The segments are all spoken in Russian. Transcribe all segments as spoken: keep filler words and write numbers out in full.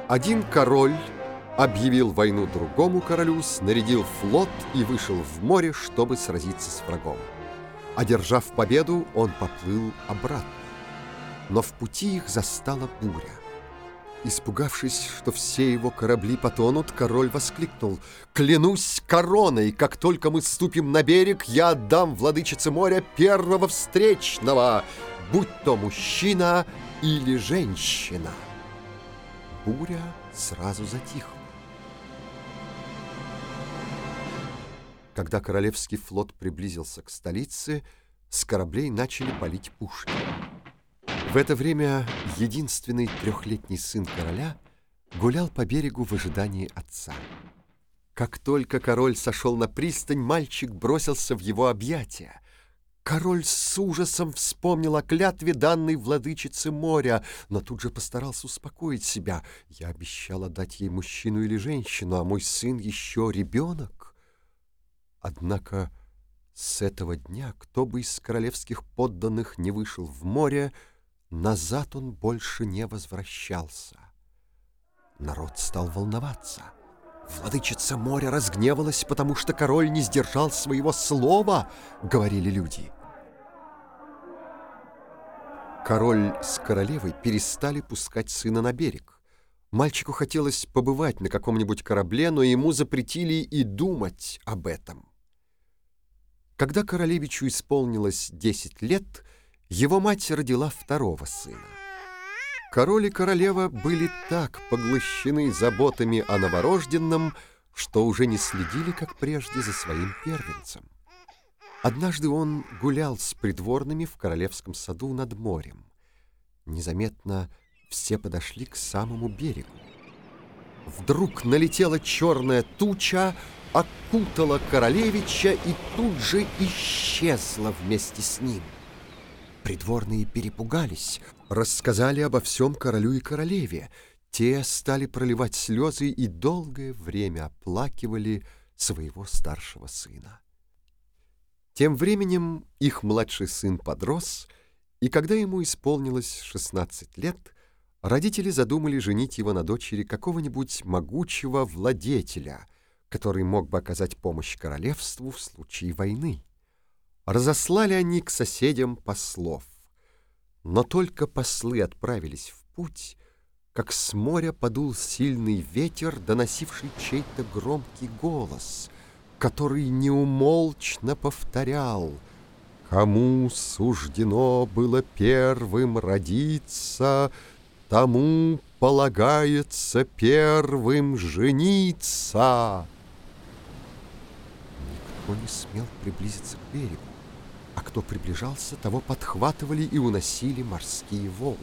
Один король объявил войну другому королю, снарядил флот и вышел в море, чтобы сразиться с врагом. Одержав победу, он поплыл обратно. Но в пути их застала буря. Испугавшись, что все его корабли потонут, король воскликнул: «Клянусь короной, как только мы ступим на берег, я отдам владычице моря первого встречного, будь то мужчина или женщина». Буря сразу затихла. Когда королевский флот приблизился к столице, с кораблей начали палить пушки. В это время единственный трехлетний сын короля гулял по берегу в ожидании отца. Как только король сошел на пристань, мальчик бросился в его объятия. Король с ужасом вспомнил о клятве, данной владычице моря, но тут же постарался успокоить себя. Я обещал отдать ей мужчину или женщину, а мой сын еще ребенок. Однако с этого дня, кто бы из королевских подданных не вышел в море, назад он больше не возвращался. Народ стал волноваться. «Владычица моря разгневалась, потому что король не сдержал своего слова», — говорили люди. Король с королевой перестали пускать сына на берег. Мальчику хотелось побывать на каком-нибудь корабле, но ему запретили и думать об этом. Когда королевичу исполнилось десять лет, его мать родила второго сына. Король и королева были так поглощены заботами о новорожденном, что уже не следили, как прежде, за своим первенцем. Однажды он гулял с придворными в королевском саду над морем. Незаметно все подошли к самому берегу. Вдруг налетела черная туча, окутала королевича и тут же исчезла вместе с ним. Придворные перепугались, рассказали обо всем королю и королеве. Те стали проливать слезы и долгое время оплакивали своего старшего сына. Тем временем их младший сын подрос, и когда ему исполнилось шестнадцать лет, родители задумали женить его на дочери какого-нибудь могучего владетеля, который мог бы оказать помощь королевству в случае войны. Разослали они к соседям послов. Но только послы отправились в путь, как с моря подул сильный ветер, доносивший чей-то громкий голос, который неумолчно повторял: «Кому суждено было первым родиться, тому полагается первым жениться». Никто не смел приблизиться к берегу, а кто приближался, того подхватывали и уносили морские волны.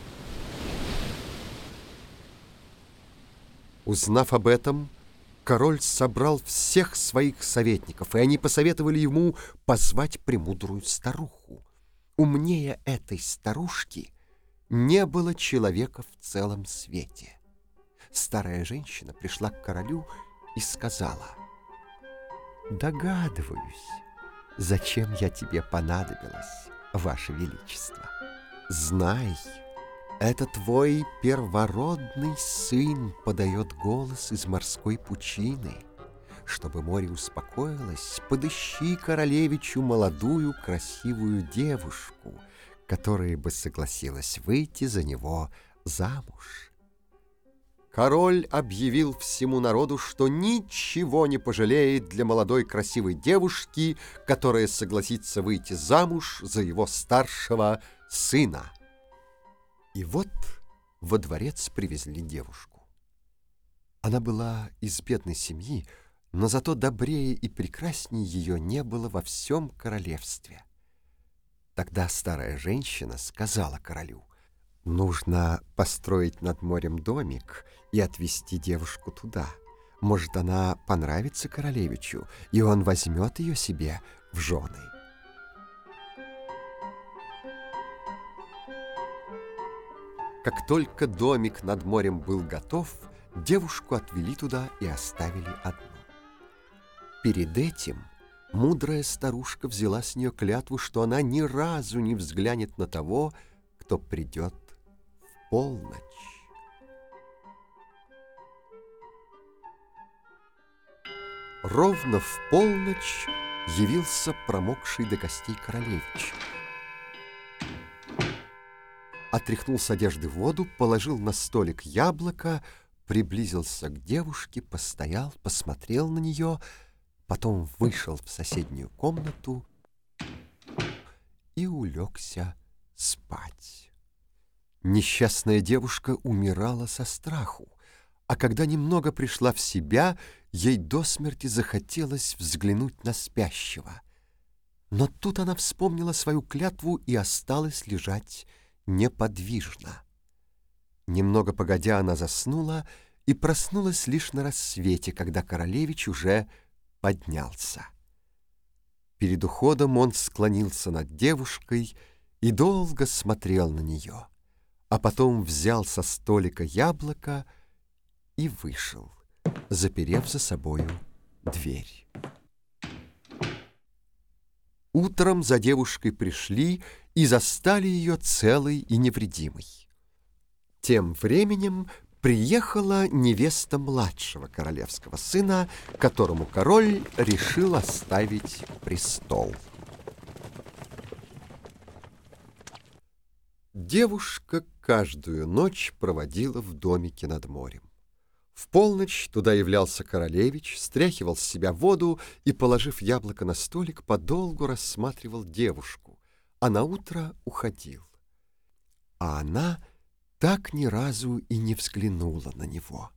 Узнав об этом, король собрал всех своих советников, и они посоветовали ему позвать премудрую старуху. Умнее этой старушки не было человека в целом свете. Старая женщина пришла к королю и сказала: «Догадываюсь, зачем я тебе понадобилась, Ваше Величество. Знай, это твой первородный сын подает голос из морской пучины. Чтобы море успокоилось, подыщи королевичу молодую красивую девушку, которая бы согласилась выйти за него замуж». Король объявил всему народу, что ничего не пожалеет для молодой красивой девушки, которая согласится выйти замуж за его старшего сына. И вот во дворец привезли девушку. Она была из бедной семьи, но зато добрее и прекраснее ее не было во всем королевстве. Тогда старая женщина сказала королю: «Нужно построить над морем домик и отвезти девушку туда. Может, она понравится королевичу, и он возьмет ее себе в жены». Как только домик над морем был готов, девушку отвели туда и оставили одну. Перед этим мудрая старушка взяла с нее клятву, что она ни разу не взглянет на того, кто придет в полночь. Ровно в полночь явился промокший до костей королевич. Отряхнул с одежды воду, положил на столик яблоко, приблизился к девушке, постоял, посмотрел на нее, потом вышел в соседнюю комнату и улегся спать. Несчастная девушка умирала со страху, а когда немного пришла в себя, ей до смерти захотелось взглянуть на спящего. Но тут она вспомнила свою клятву и осталась лежать неподвижно. Немного погодя, она заснула и проснулась лишь на рассвете, когда королевич уже поднялся. Перед уходом он склонился над девушкой и долго смотрел на нее, а потом взял со столика яблоко и вышел, заперев за собою дверь. Утром за девушкой пришли и застали ее целой и невредимой. Тем временем приехала невеста младшего королевского сына, которому король решил оставить престол. Девушка каждую ночь проводила в домике над морем. В полночь туда являлся королевич, стряхивал с себя воду и, положив яблоко на столик, подолгу рассматривал девушку, а наутро уходил. А она так ни разу и не взглянула на него.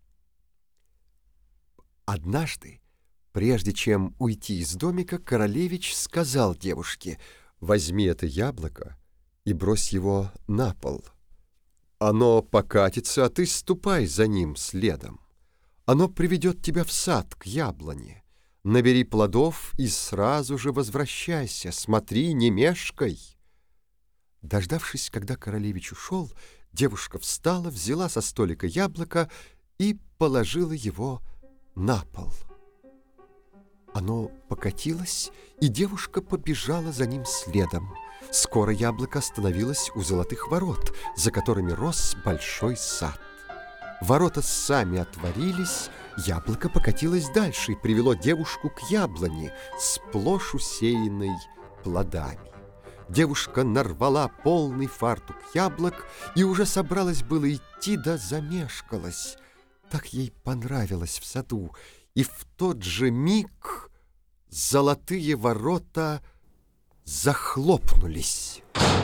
Однажды, прежде чем уйти из домика, королевич сказал девушке: «Возьми это яблоко и брось его на пол. Оно покатится, а ты ступай за ним следом. Оно приведет тебя в сад к яблоне. Набери плодов и сразу же возвращайся. Смотри, не мешкай». Дождавшись, когда королевич ушел, девушка встала, взяла со столика яблоко и положила его на пол. Оно покатилось, и девушка побежала за ним следом. Скоро яблоко остановилось у золотых ворот, за которыми рос большой сад. Ворота сами отворились, яблоко покатилось дальше и привело девушку к яблоне, сплошь усеянной плодами. Девушка нарвала полный фартук яблок и уже собралась было идти, да замешкалась. Так ей понравилось в саду, и в тот же миг золотые ворота захлопнулись.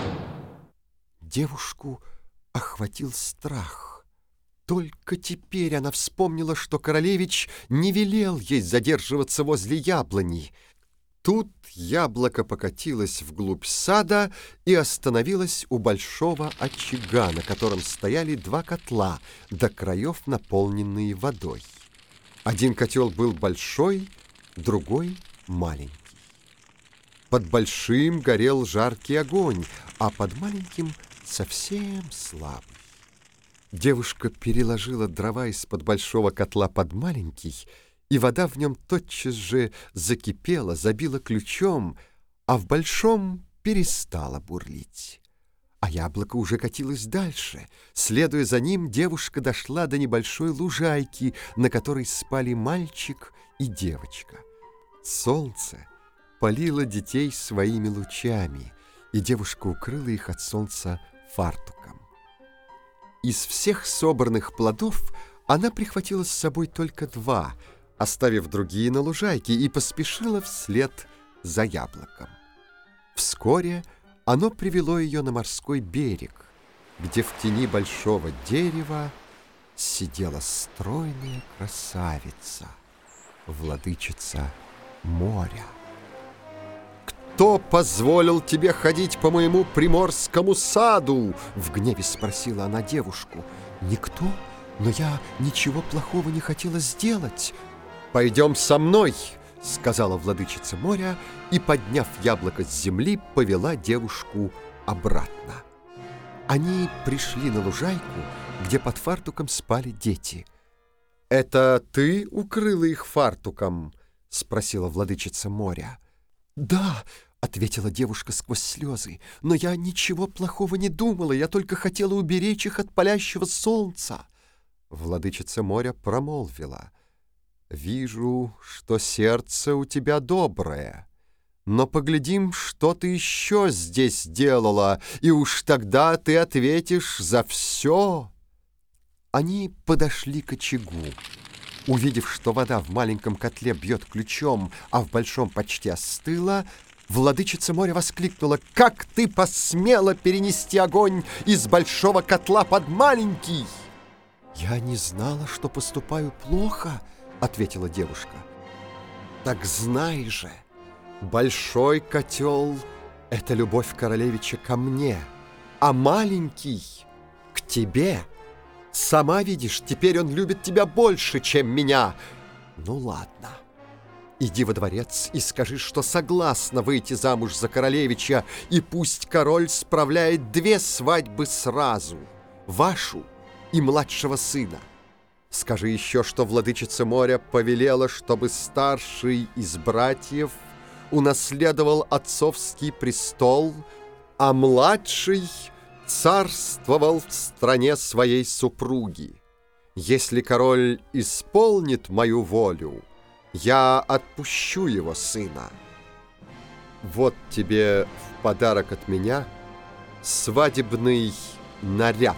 Девушку охватил страх. Только теперь она вспомнила, что королевич не велел ей задерживаться возле яблони. Тут яблоко покатилось вглубь сада и остановилось у большого очага, на котором стояли два котла, до краев наполненные водой. Один котел был большой, другой маленький. Под большим горел жаркий огонь, а под маленьким совсем слабый. Девушка переложила дрова из-под большого котла под маленький, и вода в нем тотчас же закипела, забила ключом, а в большом перестала бурлить. А яблоко уже катилось дальше. Следуя за ним, девушка дошла до небольшой лужайки, на которой спали мальчик и девочка. Солнце палило детей своими лучами, и девушка укрыла их от солнца фартуком. Из всех собранных плодов она прихватила с собой только два, оставив другие на лужайке, и поспешила вслед за яблоком. Вскоре оно привело ее на морской берег, где в тени большого дерева сидела стройная красавица, владычица моря. «Кто позволил тебе ходить по моему приморскому саду?» — в гневе спросила она девушку. «Никто, но я ничего плохого не хотела сделать». «Пойдем со мной», — сказала владычица моря, и, подняв яблоко с земли, повела девушку обратно. Они пришли на лужайку, где под фартуком спали дети. «Это ты укрыла их фартуком?» — спросила владычица моря. «Да», — ответила девушка сквозь слезы, «но я ничего плохого не думала, я только хотела уберечь их от палящего солнца». Владычица моря промолвила: «Вижу, что сердце у тебя доброе, но поглядим, что ты еще здесь делала, и уж тогда ты ответишь за все». Они подошли к очагу. Увидев, что вода в маленьком котле бьет ключом, а в большом почти остыла, владычица моря воскликнула: «Как ты посмела перенести огонь из большого котла под маленький?» «Я не знала, что поступаю плохо», — ответила девушка. «Так знай же, большой котел — это любовь королевича ко мне, а маленький — к тебе. Сама видишь, теперь он любит тебя больше, чем меня. Ну ладно, иди во дворец и скажи, что согласна выйти замуж за королевича, и пусть король справляет две свадьбы сразу, вашу и младшего сына. Скажи еще, что владычица моря повелела, чтобы старший из братьев унаследовал отцовский престол, а младший царствовал в стране своей супруги. Если король исполнит мою волю, я отпущу его сына. Вот тебе в подарок от меня свадебный наряд».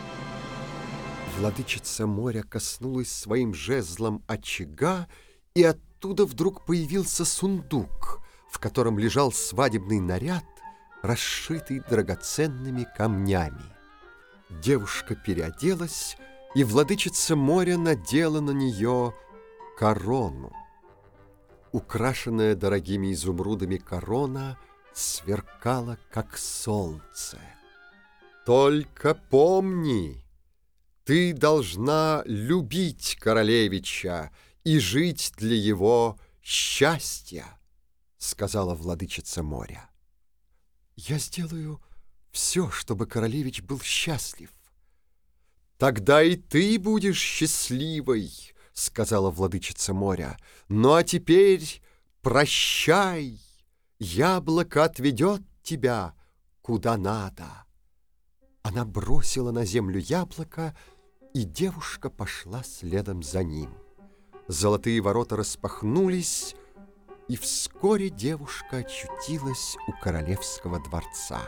Владычица моря коснулась своим жезлом очага, и оттуда вдруг появился сундук, в котором лежал свадебный наряд, расшитый драгоценными камнями. Девушка переоделась, и владычица моря надела на нее корону. Украшенная дорогими изумрудами корона сверкала, как солнце. «Только помни, ты должна любить королевича и жить для его счастья», — сказала владычица моря. «Я сделаю все, чтобы королевич был счастлив». «Тогда и ты будешь счастливой», — сказала владычица моря. «Ну а теперь прощай, яблоко отведет тебя куда надо». Она бросила на землю яблоко, и девушка пошла следом за ним. Золотые ворота распахнулись, и вскоре девушка очутилась у королевского дворца.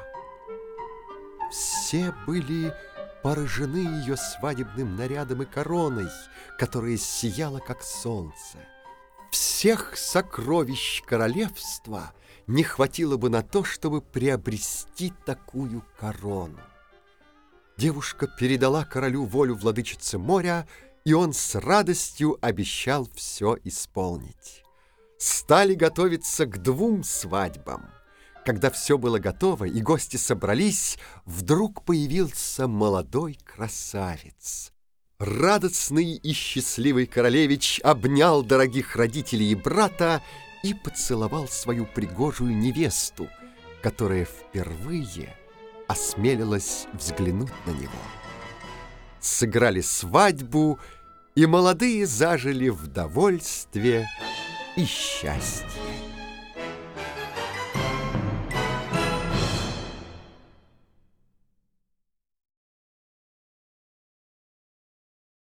Все были поражены ее свадебным нарядом и короной, которая сияла, как солнце. Всех сокровищ королевства не хватило бы на то, чтобы приобрести такую корону. Девушка передала королю волю владычицы моря, и он с радостью обещал все исполнить. Стали готовиться к двум свадьбам. Когда все было готово и гости собрались, вдруг появился молодой красавец. Радостный и счастливый королевич обнял дорогих родителей и брата и поцеловал свою пригожую невесту, которая впервые осмелилась взглянуть на него. Сыграли свадьбу, и молодые зажили в довольстве и счастье.